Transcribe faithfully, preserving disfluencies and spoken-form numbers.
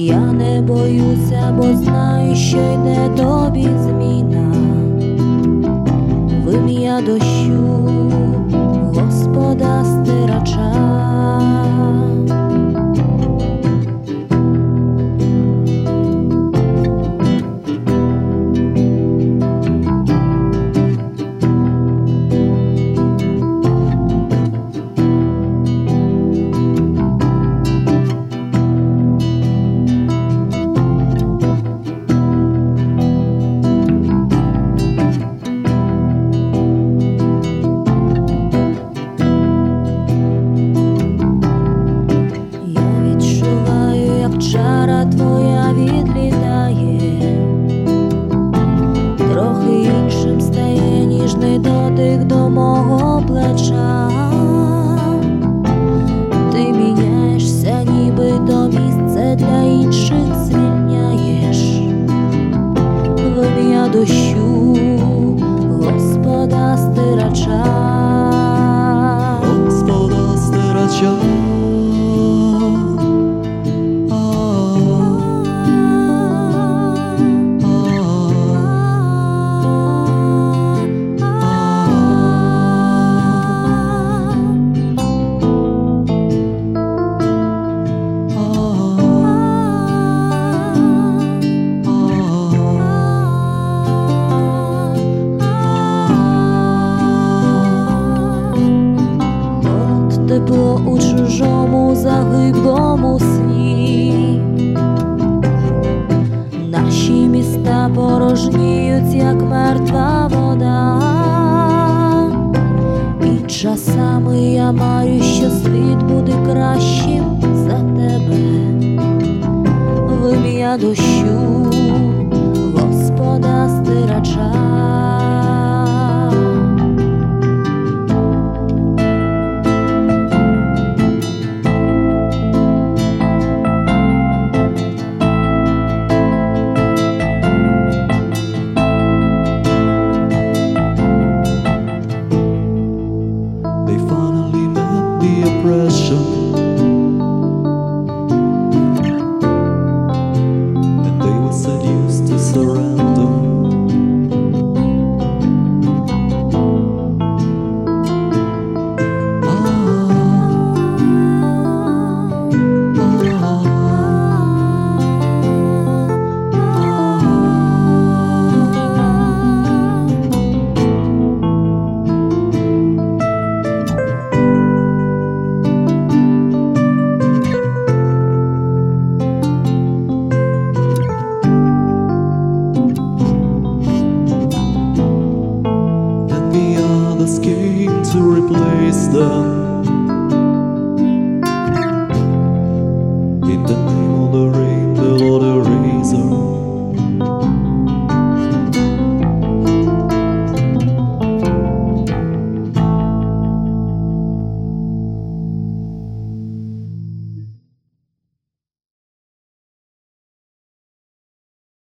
Я не боюся, бо знаю, що йде тобі зміна. В ім'я дощу, Господа стирача. Чара твоя відлітає, трохи іншим стає ніжний дотик до мого плеча. Ти міняєшся, ніби то місце для інших звільняєш. В ім'я дощу, Господа стирача. Господа стирача. Тепло у чужому загиблому сні. Наші міста порожніють, як мертва вода. І часами я марю, що світ буде кращим за тебе. В ім'я дощу, Господа стирача. Oppression, and they were seduced to surrender. Ah, ah, came to replace them. In the name of the